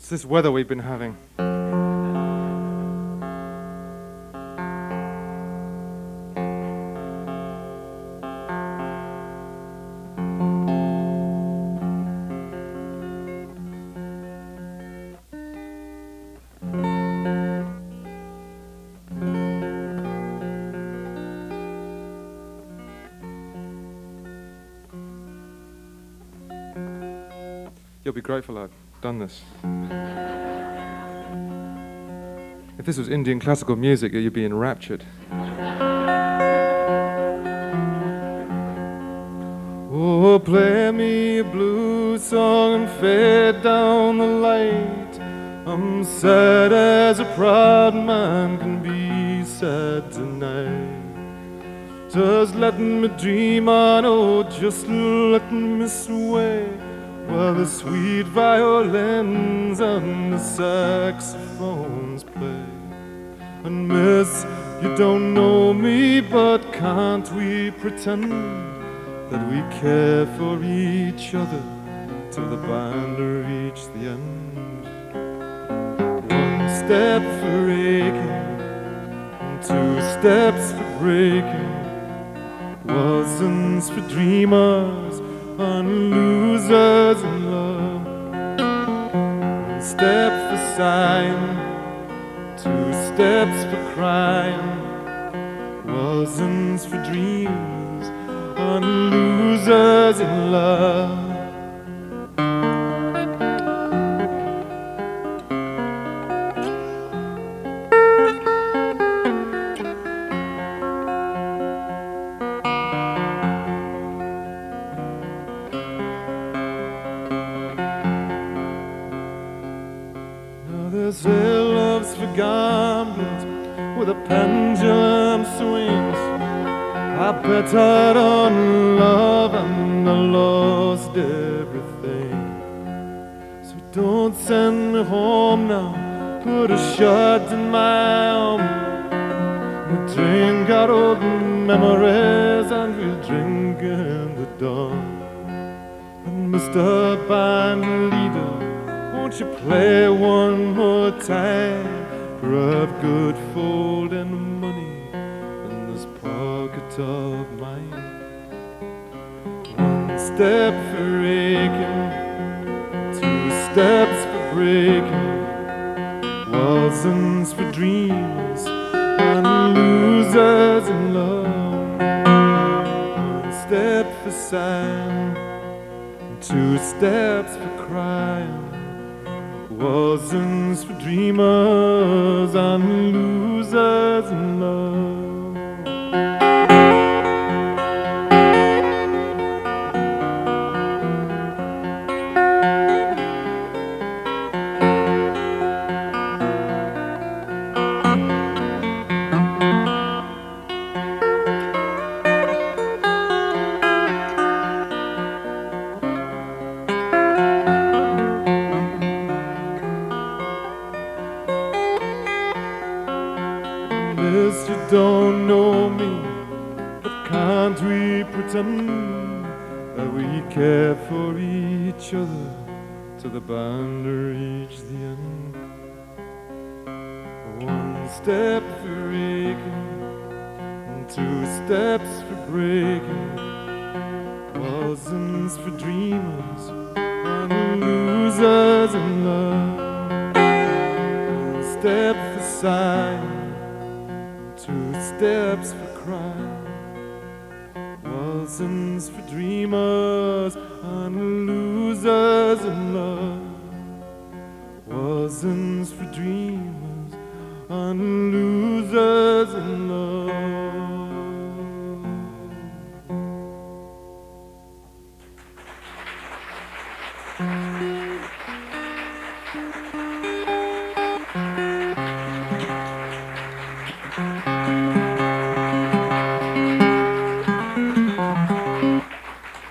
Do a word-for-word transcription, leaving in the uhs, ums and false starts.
It's this weather we've been having. You'll be grateful I've done this. If this was Indian classical music, you'd be enraptured. Oh, play me a blues song and fade down the light. I'm sad as a proud man can be sad tonight. Just let me dream on, oh, just let me sway, while the sweet violins and the saxophones play. And miss, you don't know me, but can't we pretend that we care for each other till the band reach the end? One step for aching, and two steps for breaking, wasn't for dreamers and losers in love. One step for sighing, two steps for crying, wasn't for dreams and losers in love. This here love's for gamblers with a pendulum swings. I bet out on love and I lost everything. So don't send me home now, put a shot in my arm. We'll drink our old memories and we'll drink in the dawn. And Mister Band Leader, won't you play one more time? For I've good folding money in this pocket of mine. One step for aching, two steps for breaking, wasn't for dreams and losers in love. One step for sighing, two steps for crying, wasn't for dreamers and losers in love. Yes, you don't know me, but can't we pretend that we care for each other till the band reach the end? One step for aching, and two steps for breaking, wasn't for dreamers and losers in love. One step for sighing, two steps for crying, wasn't for dreamers and losers in love. Wasn't for dreamers and losers in love.